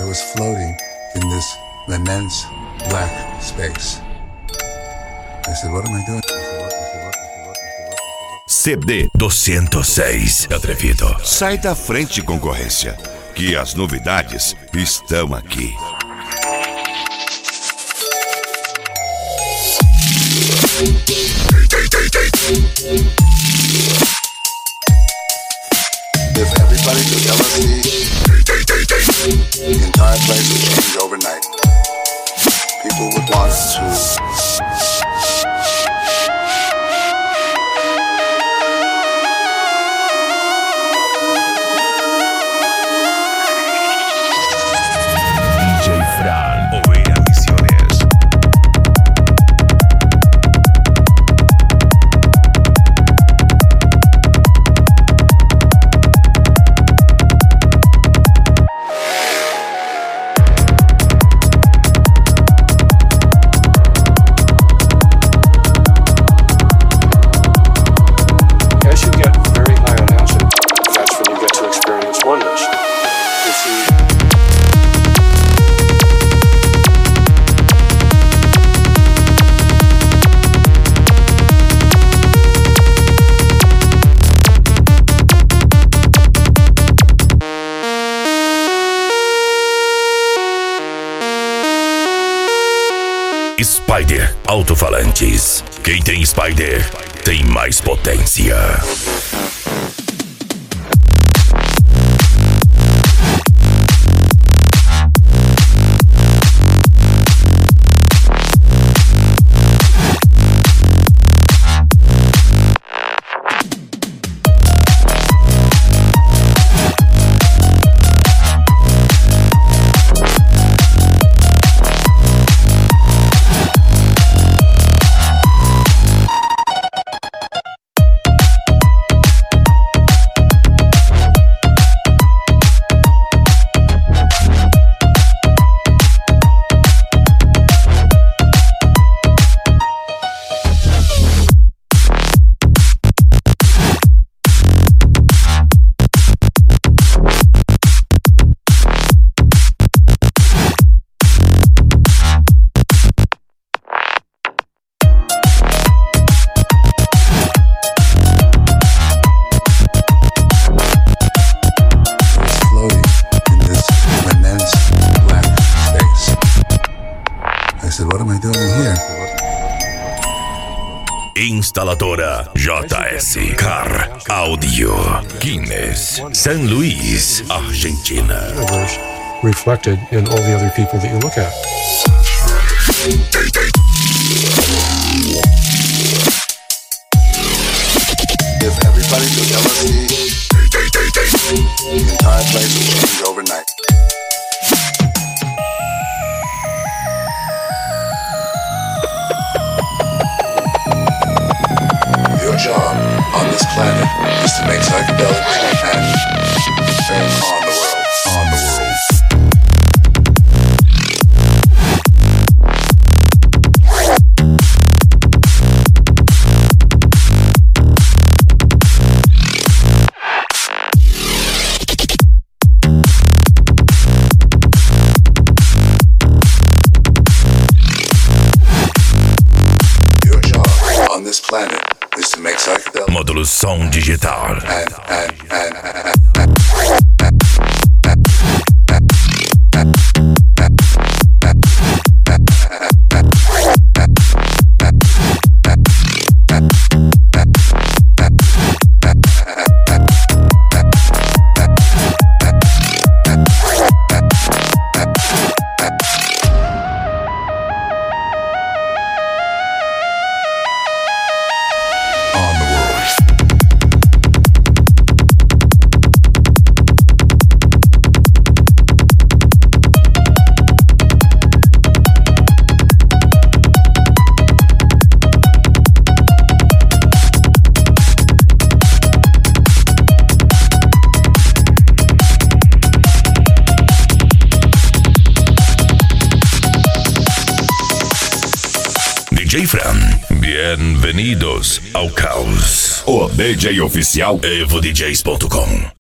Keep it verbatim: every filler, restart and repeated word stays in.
was floating in this immense black space. I said, what am I doing? C D duzentos e seis, atrevido. Sai da frente, concorrência, que as novidades estão aqui. If everybody took L S D, the entire place would change overnight. People would want to... D J Fran, Oveja Misiones. As you get very high on acid, that's when you get to experience oneness. You see. Spider Alto-Falantes. Quem tem Spider tem mais potência. I said, what am I doing here? Instaladora J S Car Audio, Guinness, San Luis, Argentina. Universe reflected in all the other people that you look at. If everybody took L S D, the entire place would change overnight. Your job on this planet is to make psychedelics and fame on the world. On the world. Your job on this planet is to make psychedelics. Módulo som digital. And, and, and, and, and. D J Fran, bienvenidos ao caos. O D J oficial evo d js ponto com.